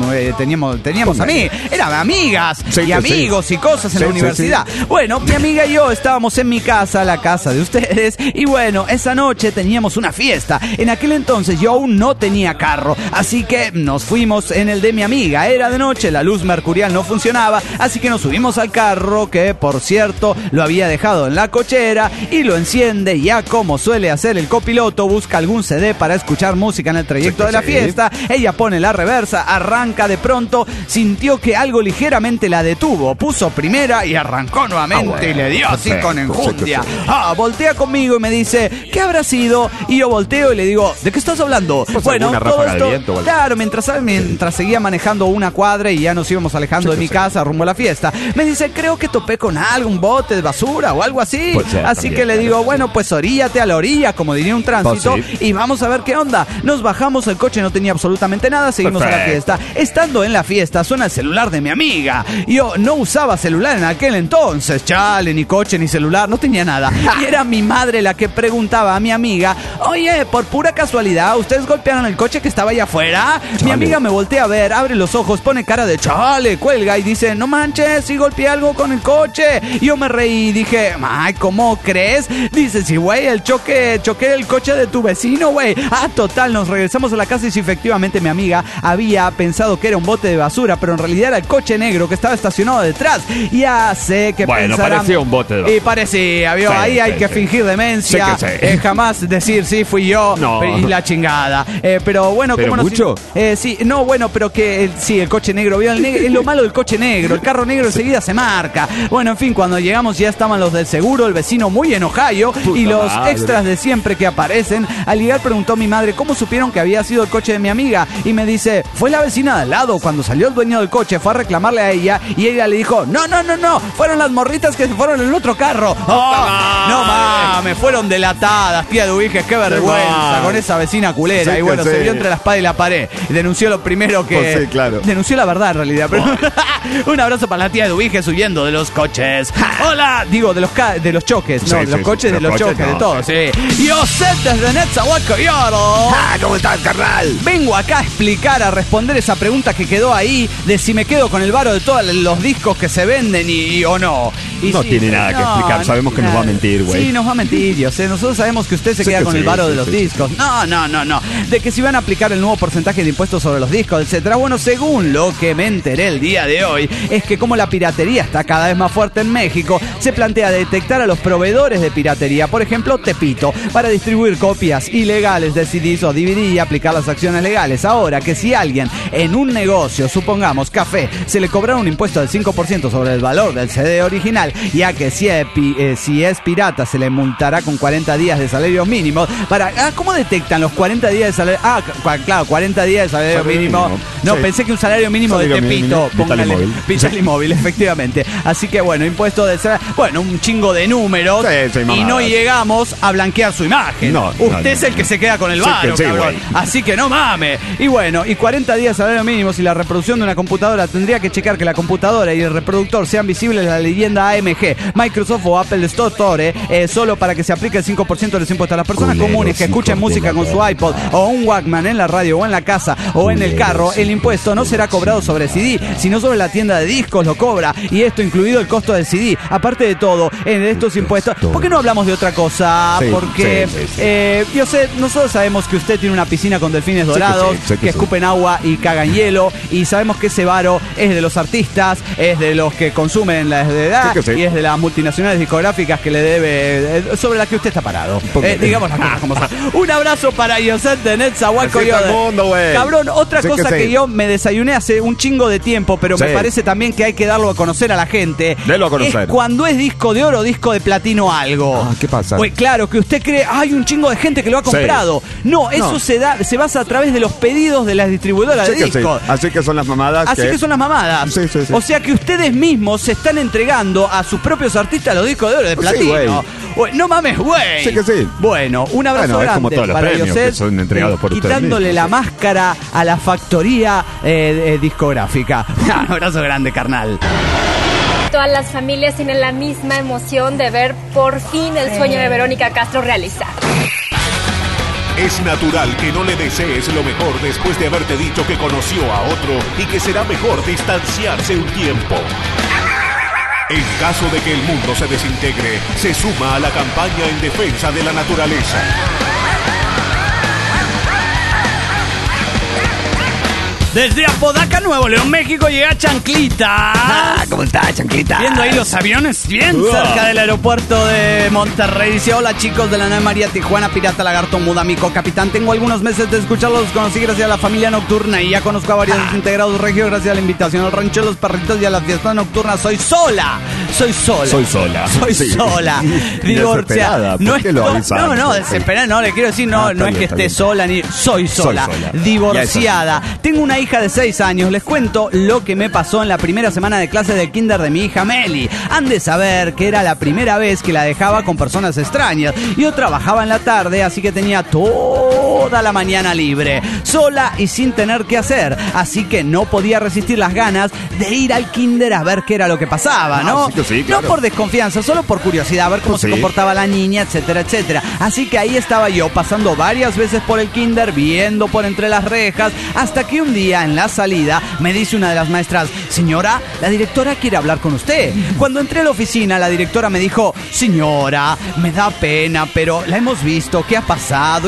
teníamos eran amigas Sí, y que amigos y cosas en Sí, la universidad. Bueno, mi amiga y yo estábamos en mi casa, la casa de ustedes, y bueno, esa noche teníamos una fiesta. En aquel entonces yo aún no tenía carro, así que nos fuimos en el de mi amiga. Era de noche, la luz mercurial no funcionaba, así que nos subimos al carro, que por cierto lo había dejado en la cochera, y lo enciende. Ya como suele hacer el copiloto, busca algún CD para escuchar música en el trayecto de la fiesta. Ella pone la reversa, arranca. De pronto sintió que algo ligeramente la detuvo, puso primera y arrancó nuevamente y le dio así con enjundia. Voltea conmigo y me dice, ¿qué habrá sido? Y yo volteo y le digo, ¿de qué estás hablando? Bueno, alguna todo ráfaga de esto, viento o algo. claro, mientras seguía manejando una cuadra y ya nos íbamos alejando de mi casa rumbo a la fiesta, me dice, creo que topé con algo, un bote de basura o algo así. Puede ser, Así también, que le claro. digo, bueno, pues oríllate a la orilla, como diría un tránsito, Pues sí. y vamos a ver qué onda. Nos bajamos, el coche no tenía absolutamente nada, seguimos a la Perfecto. fiesta. Estando en la fiesta, suena el celular de mi amiga. Yo no usaba celular en aquel entonces, chale, ni coche, ni celular, no tenía nada. Y era mi madre la que preguntaba a mi amiga, oye, por pura casualidad, ¿ustedes golpearon el coche que estaba allá afuera? Mi Chale. amiga me voltea a ver, abre los ojos, pone cara de chale, cuelga y dice, no manches, sí golpeé algo con el coche. Y yo me reí y dije, ay, ¿cómo crees? Dice, sí, güey, choqué el coche de tu vecino, güey. Total, nos regresamos a la casa y sí, efectivamente mi amiga había pensado que era un bote de basura, pero en realidad era el coche negro que estaba estacionado detrás. Ya sé que Bueno, pensarán... parecía un bote de basura. Y parecía, ¿vio? Sí, Ahí hay sí, que sí. fingir demencia. Sí que sí. Jamás decir, sí, fui yo. No. Y la chingada. Pero bueno, ¿Pero ¿cómo mucho? Sí, no, bueno, pero que sí, el coche negro, ¿vio? Es lo malo del coche negro. El carro negro enseguida se marca. Bueno, en fin, cuando llegamos ya estaban los del seguro, el vecino muy enojado y los madre. extras de siempre que aparecen. Al llegar preguntó mi madre cómo supieron que había sido el coche de mi amiga y me dice, fue la vecina de al lado. Cuando salió el dueño del coche fue a reclamarle a ella y ella le dijo, no, fueron las morritas que se fueron en el otro carro. No mames, fueron delatadas, tía Dubiges, qué vergüenza mal. con esa vecina culera. Sí, Y bueno, que se sí. vio entre la espada y la pared y denunció lo primero que... Pues sí, claro. Denunció la verdad en realidad, pero... Un abrazo para la tía Dubiges huyendo de los coches. Hola, digo, de los choques, Sí, no, de los sí, coches, sí, de los los coches, choques, de no, todo, sí. Yo sé desde Netzahualco y Oro. ¿Cómo estás, carnal? Vengo acá a explicar, a responder esa pregunta que quedó ahí de si me quedo con el varo de todos los discos que se venden y o no. Y No tiene nada que explicar, sabemos que nos va a mentir, güey. Sí, nos va a mentir, yo sé. Nosotros sabemos que usted se Sí queda que con sí, el varo de sí, los sí, discos. No. De que si van a aplicar el nuevo porcentaje de impuestos sobre los discos, etcétera. Bueno, según lo que me enteré el día de hoy, es que como la piratería está cada vez más fuerte en México, se plantea detectar a los proveedores de piratería, por ejemplo, Tepito, para distribuir copias ilegales de CDs o DVD y aplicar las acciones legales. Ahora que si alguien en un negocio, supongamos café, se le cobrara un impuesto del 5% sobre el valor del CD original, ya que si es pirata se le multará con 40 días de salarios mínimos. ¿Cómo detectan los 40 días de salario? Claro, 40 días de salario Salario mínimo. mínimo. No, Sí. pensé que un salario mínimo de Salario Tepito. mínimo, Vital Póngale, y Móvil. Vital y Móvil, efectivamente. Así que bueno, impuesto de salario. Bueno, un chingo de números. Sí, y mamadas. no llegamos a blanquear su imagen. No, Usted no, es no, el que no. se queda con el Sí, varo, sí, cabrón. güey. Así que no mames. Y bueno, y 40 días de salario mínimo si la reproducción de una computadora tendría que checar que la computadora y el reproductor sean visibles la leyenda AMG, Microsoft o Apple Store, solo para que se aplique el 5% de los impuestos a las personas Culeros, comunes que escuchen hijos de música la con su verga. iPod o un Walkman en la radio o en la casa o en el Culeros, carro. El impuesto no será cobrado sobre CD, sino sobre la tienda de discos lo cobra, y esto incluido el costo del CD. Aparte de todo, en estos impuestos, ¿por qué no hablamos de otra cosa? Sí, Porque sí. yo sé, nosotros sabemos que usted tiene una piscina con delfines que dorados, sí, sé que que sí. escupen agua y cagan hielo, y sabemos que ese varo es de los artistas, es de los que consumen la edad, Sí que sí. y es de las multinacionales discográficas que le debe, sobre la que usted está parado. Póngale. Digamos las cosas como son. Un abrazo para Yoset de Netzahualco Así y está el Oro. mundo, güey. Cabrón, otra Sí cosa que que sí. yo me desayuné hace un chingo de tiempo, pero me Sí. parece también que hay que darlo a conocer a la gente. Delo a conocer. Es cuando es disco de oro o disco de platino algo. ¿qué pasa? Pues claro, que usted cree, hay un chingo de gente que lo ha comprado. No, eso No. se basa a través de los pedidos de las distribuidoras Sí de que sí. discos. Así que son las mamadas. Así que son las mamadas. Sí, sí, sí. O sea que ustedes mismos se están entregando a sus propios artistas los discos de oro de Sí, platino. Güey, no mames, güey. Sí que sí. Bueno, un abrazo Bueno, es grande como todos los para premios Yoset, que son entregados por ustedes quitándole mismos, la sí. máscara a la factoría discográfica. Un abrazo grande, carnal. todas las familias tienen la misma emoción de ver por fin el sueño de Verónica Castro realizado. Es natural que no le desees lo mejor después de haberte dicho que conoció a otro y que será mejor distanciarse un tiempo. En caso de que el mundo se desintegre, se suma a la campaña en defensa de la naturaleza. Desde Apodaca, Nuevo León, México, llega Chanclita. ¿Cómo está, Chanclita? Viendo ahí los aviones bien cerca del aeropuerto de Monterrey. Dice: hola chicos de la nave María, Tijuana, Pirata, Lagarto, Muda, Mico, Capitán. Tengo algunos meses de escucharlos, los conocí gracias a la familia nocturna y ya conozco a varios integrados regios gracias a la invitación al rancho de los perritos y a la fiesta nocturna. Soy sola. Soy sola. Divorciada. No es desesperada, no, le quiero decir, no es que esté sola, ni soy sola. Divorciada. Tengo una hija de 6 años. Les cuento lo que me pasó en la primera semana de clase del kinder de mi hija Meli. Han de saber que era la primera vez que la dejaba con personas extrañas. Yo trabajaba en la tarde, así que tenía toda la mañana libre, sola y sin tener que hacer. Así que no podía resistir las ganas de ir al kinder a ver qué era lo que pasaba, ¿no? Sí, claro. No por desconfianza, solo por curiosidad, a ver cómo se comportaba la niña, etcétera, etcétera. Así que ahí estaba yo, pasando varias veces por el kinder, viendo por entre las rejas, hasta que un día en la salida me dice una de las maestras: señora, la directora quiere hablar con usted. Cuando entré a la oficina, la directora me dijo: señora, me da pena, pero la hemos visto que ha pasado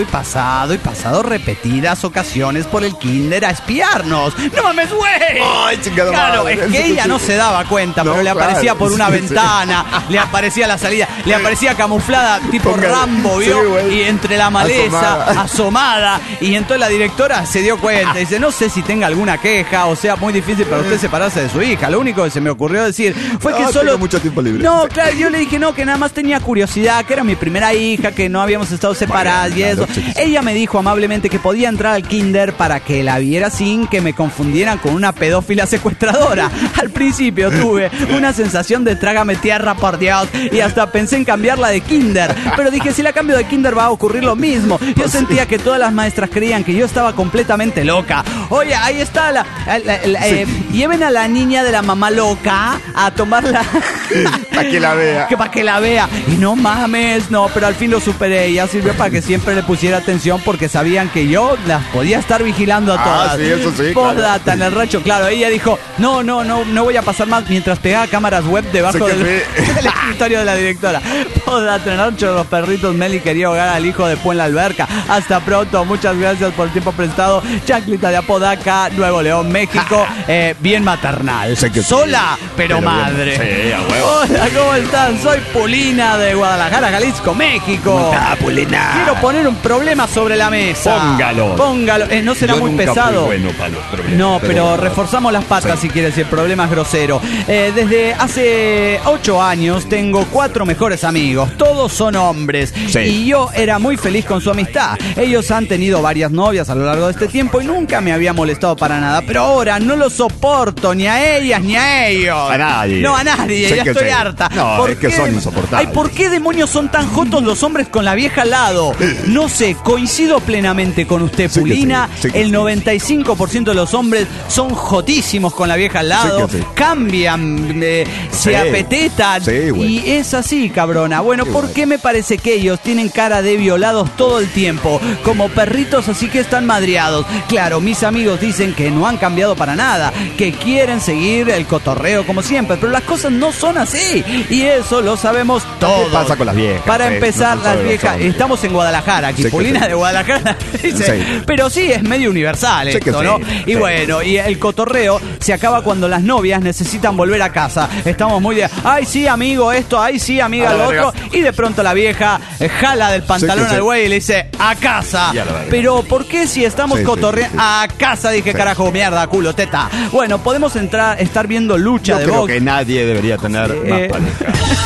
repetidas ocasiones por el kinder a espiarnos. ¡No mames, güey! ¡Ay, chingada Claro, madre! es que ella no se daba cuenta, pero le aparecía por una ventana, le aparecía a la salida, le aparecía camuflada tipo Rambo, ¿vio? Y entre la maleza, asomada. Y entonces la directora se dio cuenta y dice: no sé si tenga alguna queja o sea muy difícil para usted separarse de su hija. Lo único que se me ocurrió decir fue que solo... Tengo mucho tiempo libre. No, claro, yo le dije no, que nada más tenía curiosidad, que era mi primera hija, que no habíamos estado separadas y eso. Ella me dijo amablemente que podía entrar al kinder para que la viera sin que me confundieran con una pedófila secuestradora. Al principio tuve una sensación de trágame tierra, por Dios, y hasta pensé en cambiarla de kinder, pero dije, si la cambio de kinder va a ocurrir lo mismo. Yo sentía que todas las maestras creían que yo estaba completamente loca. Oye, ahí está lleven a la niña de la mamá loca a tomarla para que la vea. Para que la vea. Y no mames, no, pero al fin lo superé. Ya sirvió para que siempre le pusiera atención porque sabían que yo las podía estar vigilando a todas. Sí, eso sí, Postdata, claro. En el rancho, claro. Ella dijo, no voy a pasar más, mientras pegaba cámaras web debajo del escritorio de la directora. Postdata, en el rancho de los perritos, Meli quería ahogar al hijo después en la alberca. Hasta pronto, muchas gracias por el tiempo prestado. Chanclita de Apodaca, Nuevo León, México. Bien maternal. Sola, pero madre. Sí, a huevo. Hola, ¿cómo están? Soy Pulina de Guadalajara, Jalisco, México. ¿Cómo está, Pulina? Quiero poner un problema sobre la mesa. Póngalo. ¿No será muy pesado? Fui bueno para los problemas, no, pero reforzamos las patas si quieres, si el problema es grosero. Desde hace 8 años tengo 4 mejores amigos. Todos son hombres. Sí. Y yo era muy feliz con su amistad. Ellos han tenido varias novias a lo largo de este tiempo y nunca me había molestado para nada. Pero ahora no los soporto, ni a ellas ni a ellos. A nadie. No, a nadie. Ya estoy harta. No, es que son insoportables. Ay, ¿por qué demonios son tan jotos los hombres con la vieja al lado? No sé, coincido plenamente con usted, Pulina. El 95% de los hombres son jotísimos con la vieja al lado. Cambian, se apetetan. Y es así, cabrona. Bueno, ¿por qué me parece que ellos tienen cara de violados todo el tiempo? Como perritos, así que están madreados. Claro, mis amigos dicen que no han cambiado para nada, que quieren seguir el cotorreo como siempre, pero las cosas no son así. Y eso lo sabemos todos. ¿Qué pasa con las viejas? Para empezar, las viejas... Estamos en Guadalajara, aquí, Pulina de Guadalajara dice, pero sí, es medio universal esto, ¿no? Y bueno, y el cotorreo se acaba cuando las novias necesitan volver a casa. Estamos muy de, ay sí, amigo, esto, ay sí, amiga, lo otro. Y de pronto la vieja jala del pantalón al güey y le dice, a casa. Pero, ¿por qué si estamos cotorreando? A casa, dije, carajo, mierda, culo, teta. Bueno, podemos estar viendo lucha de box. Yo creo que nadie debería tener más pareja.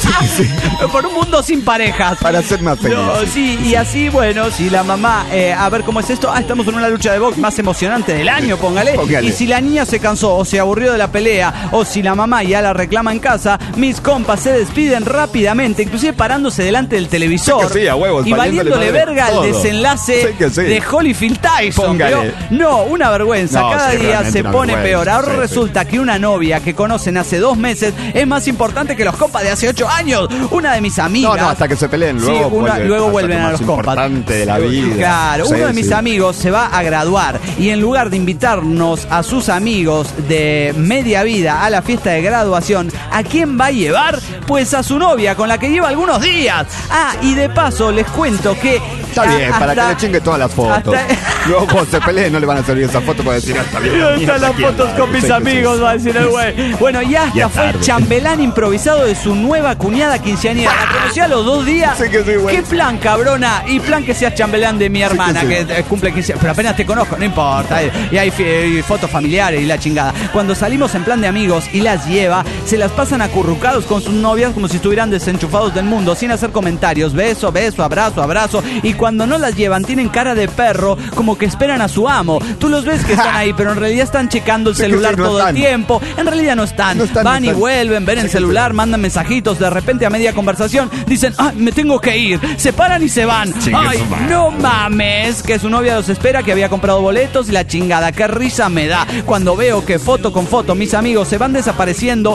Por un mundo sin parejas. Para ser más feliz. No, sí, y así, bueno, si la mamá, a ver cómo es esto, estamos en una lucha de box más emocionante del año, póngale. Y si la niña se cansó o se aburrió de la pelea, o si la mamá ya la reclama en casa, mis compas se despiden rápidamente, inclusive parándose delante del televisor. Sí, a huevos, y valiéndole verga todo. el desenlace de Holyfield Tyson. No, una vergüenza. Cada día se pone peor. Ahora resulta que una novia que conocen hace 2 meses es más importante que los compas de hace 8 años. Una de mis amigas. No, hasta que se peleen. Luego vuelven a los compas. Importante de la vida. Claro, uno de mis amigos se va a graduar y en lugar de invitarnos a sus amigos de media vida a la fiesta de graduación, ¿a quién va a llevar? Pues a su novia, con la que lleva algunos días. Y de paso les cuento que... Está bien, para que le chingue todas las fotos. Luego cuando se peleen no le van a servir esa foto para decir está bien. Están las fotos con mis amigos, va a decir el güey. Bueno, y hasta fue el chambelán improvisado de su nueva cuñada quinceañera. La conocí a los 2 días. ¿Qué plan, cabrona? Y plan que seas chambelán de mi hermana, que cumple 15 años. Pero apenas te conozco, no importa. Y hay fotos familiares y la chingada. Cuando salimos en plan de amigos y las lleva, se las pasan acurrucados con sus novias como si estuvieran desenchufados del mundo, sin hacer comentarios. Beso, beso, abrazo, abrazo. Y cuando no las llevan, tienen cara de perro, como que esperan a su amo. Tú los ves que están ahí, pero en realidad están checando el celular todo el tiempo. En realidad no están. Van y vuelven, ven el celular, mandan mensajitos. De repente, a media conversación, dicen, me tengo que ir. Se paran y se van. Ay, no mames, que su novia los espera, que había comprado boletos y la chingada. Qué risa me da cuando veo que foto con foto mis amigos se van desapareciendo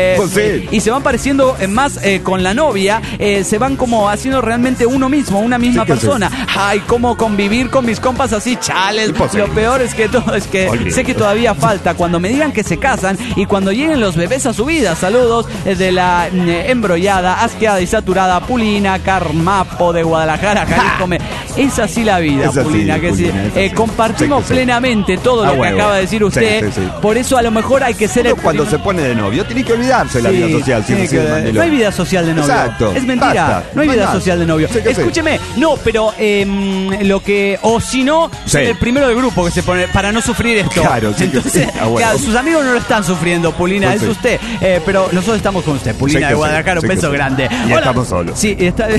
y se van pareciendo más con la novia. Se van como haciendo realmente uno mismo, una misma persona. Ay, cómo convivir con mis compas así, chales. Lo peor es que sé que todavía falta. Cuando me digan que se casan y cuando lleguen los bebés a su vida. Saludos de la embrollada, asqueada y saturada Pulina Carmapo de Guadalajara, Jalisco. Es así la vida, Pulina. Compartimos plenamente todo lo que acaba de decir usted. Por eso a lo mejor hay que ser cuando se pone de novio tiene que olvidarse de la vida social. No hay vida social de novio. Exacto. Es mentira. Basta. No hay vida social de novio. Escúcheme. No, pero lo que... O si no, el primero del grupo que se pone para no sufrir esto. Claro, entonces, sus amigos no lo están sufriendo, Pulina, es usted. Pero nosotros estamos con usted, Pulina de Guadalajara. Un beso grande. Y hola, estamos solos. Sí,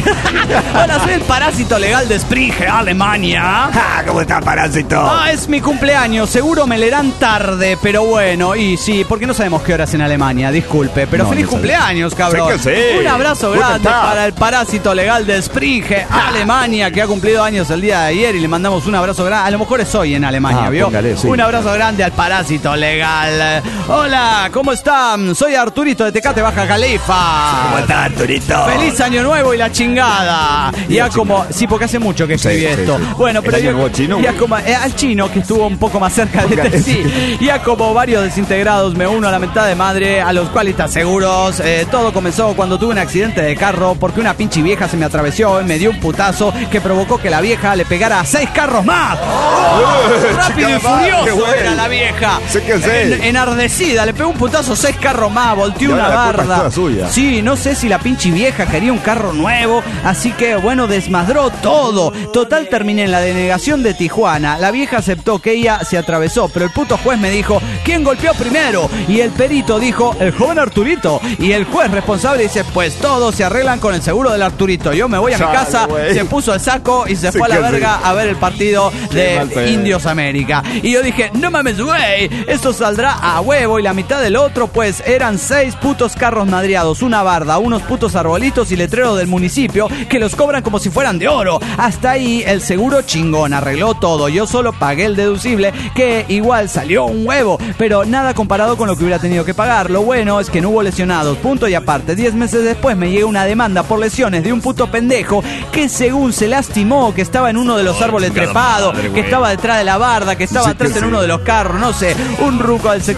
hola, soy el parásito legal de Springe, Alemania. ¿Cómo está, parásito? Es mi cumpleaños. Seguro me leerán tarde, pero bueno. Y sí, porque no sabemos qué horas en Alemania. Disculpe, pero feliz cumpleaños, cabrón. Un abrazo grande para el parásito legal de Springe, Alemania, que ha cumplido años el día de ayer y le mandamos un abrazo grande. A lo mejor es hoy en Alemania, ¿vio? Póngale, sí. Un abrazo grande al parásito legal. Hola, ¿cómo están? Soy Arturito de Tecate, Baja Califa. ¿Cómo está, Arturito? Feliz año nuevo y la chingada. Ya como... Sí, porque hace mucho que escribí esto. Bueno, pero ya como al chino, que estuvo un poco más cerca de sí. Ya como varios desintegrados me uno a la mitad de madre, a los cuales están seguros. Todo comenzó cuando tuve un accidente de carro porque una pinche vieja se me atravesó y me dio un putazo que provocó que la vieja le pegara a 6 carros más. Rápido y furioso era la vieja. Enardecida, le pegó un putazo, 6 carros más, volteó una barda. Sí, no sé si la pinche vieja quería un carro nuevo, así que bueno, desmadró todo. Total, terminé en la denegación de Tijuana. La vieja aceptó que ella se atravesó, pero el puto juez me dijo, ¿quién golpeó primero? Y el perito dijo, el joven Arturito. Y el juez responsable dice, pues todos se arreglan con el seguro del Arturito. Yo me voy a mi casa, se puso el saco y se fue a la verga a ver el partido de Indios América. Y yo dije, no mames, güey, esto saldrá a huevo. Y la mitad del otro, pues eran 6 putos carros madreados, una barda, unos putos arbolitos y letreros del municipio que los cobran como si fueran de oro. Hasta ahí el seguro chingón, arregló todo. Yo solo pagué el deducible, que igual salió un huevo, pero nada comparado con lo que hubiera tenido que pagar. Lo bueno es que no hubo lesionados, punto y aparte. 10 meses después me llega una demanda por lesiones de un puto pendejo que según se lastimó, que estaba en uno de los árboles trepados, que estaba detrás de la barda, que estaba atrás en uno de los carros, no sé, un ruco del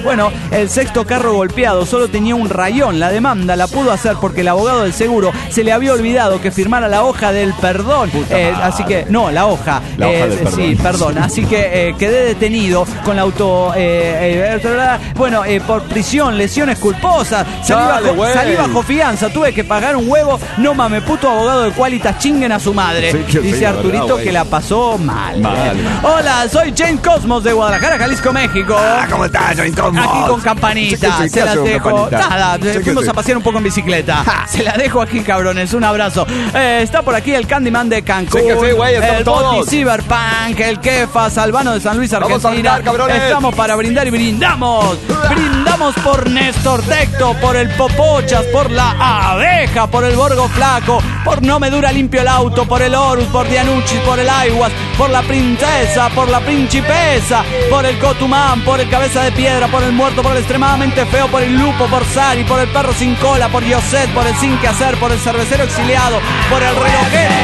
el sexto carro golpeado solo tenía un rayón. La demanda la pudo hacer porque el abogado del seguro se le había olvidado que firmara la hoja del perdón Así que, no, la hoja. La hoja del perdón. Sí, perdón. Así que quedé detenido con la auto... bueno, por prisión, lesiones culposas, salí bajo fianza, tuve que pagar un huevo. No mames, puto abogado de Qualitas, chinguen a su madre. Sí, dice Arturito que la pasó mal. Hola, soy Jane Cosmos de Guadalajara, Jalisco, México. ¿Cómo estás, Jane Cosmos? Aquí con campanita. Sí, se las dejo. Campanita? Nada, fuimos a pasear un poco en bicicleta. Se la dejo aquí, cabrones. Un abrazo. Está por aquí el Candyman de Cancún. Sí, güey, el todos. Boti Cyberpunk, el Kefa, Albano de San Luis, Argentina. Vamos a brindar, cabrones. Estamos para brindar y brindamos. Brindamos por Néstor Tecto, por el Popochas, por la abeja, por el Borgo Flaco, por No Me Dura Limpio el Auto, por el Horus, por Dianucci, por el Aiguas, por la Princesa, por la Principesa, por el Cotumán, por el Cabeza de Piedra, por el Muerto, por el Extremadamente Feo, por el Lupo, por Sari, por el Perro Sin Cola, por Yoset, por el Sin Que Hacer, por el Cervecero Exiliado, por el Relojero.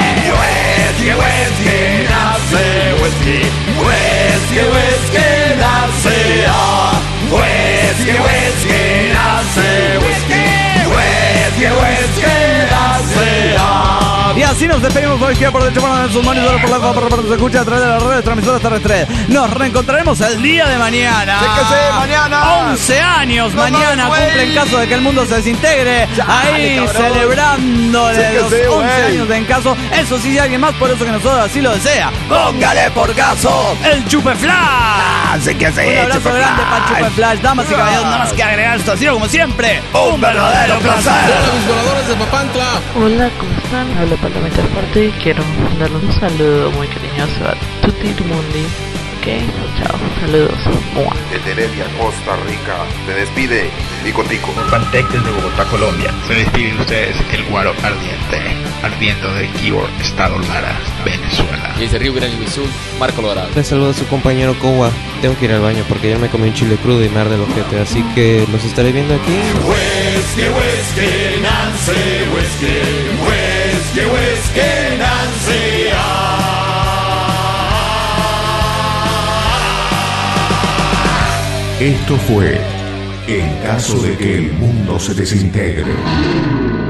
Y así nos despedimos por la izquierda, por derecha, por sus manos, por la por se escucha a través de las redes transmisoras terrestres. Nos reencontraremos el día de mañana. Sí que sí, mañana. 11 años mañana cumple en caso de que el mundo se desintegre. Ahí cabrón. celebrando Sí que los sí, 11 años de En Caso. Eso sí, alguien más, por eso que nosotros así lo desea. Póngale por caso. El Chupe Flash. Así que sí. Un abrazo grande para el Chupe Flash. Damas y caballeros, nada más que agregar esto. Así como siempre. Un verdadero placer. Hola, mis voladores de Papantla. Hola, ¿cómo están? Hablo Parlamentar Fuerte y quiero mandarles un saludo muy cariñoso a Tutti Mundi. Ok, chao, saludos. ¡Mua! Desde Heredia, Costa Rica, se despide Nico Tico. Pantec desde Bogotá, Colombia. Se despide de ustedes el Guaro Ardiente, ardiendo del Keyboard, Estado Lara, Venezuela. Desde Río Grande do Sul, Marco Logrado. Le saludo a su compañero Kowa. Tengo que ir al baño porque ayer me comí un chile crudo y me arde el ojete, así que los estaré viendo aquí. Esto fue En Caso de que el mundo se desintegre.